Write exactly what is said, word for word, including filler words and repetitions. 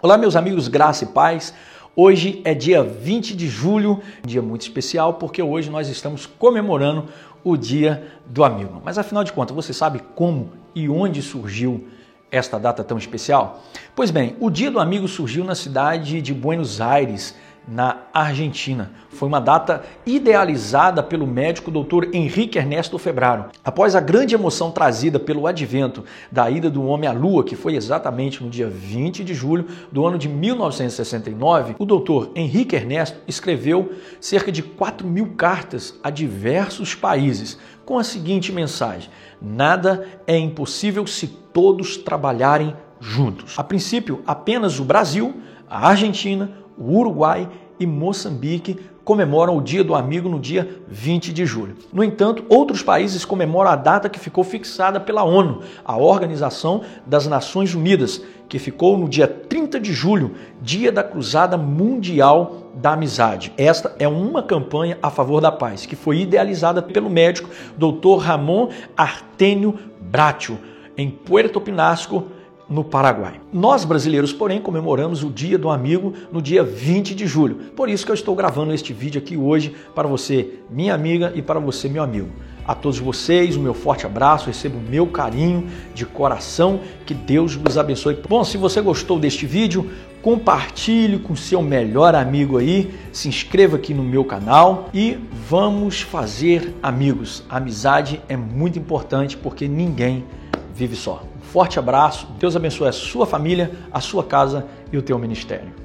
Olá, meus amigos, graça e paz. Hoje é dia vinte de julho, um dia muito especial porque hoje nós estamos comemorando o Dia do Amigo. Mas afinal de contas, você sabe como e onde surgiu esta data tão especial? Pois bem, o Dia do Amigo surgiu na cidade de Buenos Aires, na Argentina. Foi uma data idealizada pelo médico doutor Henrique Ernesto Febraro. Após a grande emoção trazida pelo advento da ida do homem à Lua, que foi exatamente no dia vinte de julho do ano de mil novecentos e sessenta e nove, o doutor Henrique Ernesto escreveu cerca de quatro mil cartas a diversos países com a seguinte mensagem: nada é impossível se todos trabalharem juntos. A princípio, apenas o Brasil, a Argentina, o Uruguai e Moçambique comemoram o Dia do Amigo no dia vinte de julho. No entanto, outros países comemoram a data que ficou fixada pela ONU, a Organização das Nações Unidas, que ficou no dia trinta de julho, Dia da Cruzada Mundial da Amizade. Esta é uma campanha a favor da paz, que foi idealizada pelo médico doutor Ramon Artênio Bracho, em Puerto Pinasco, no Paraguai. Nós brasileiros, porém, comemoramos o Dia do Amigo no dia vinte de julho. Por isso que eu estou gravando este vídeo aqui hoje para você, minha amiga, e para você, meu amigo. A todos vocês, o meu forte abraço, recebo o meu carinho de coração, que Deus vos abençoe. Bom, se você gostou deste vídeo, compartilhe com seu melhor amigo aí, se inscreva aqui no meu canal e vamos fazer amigos. A amizade é muito importante porque ninguém vive só. Forte abraço, Deus abençoe a sua família, a sua casa e o teu ministério.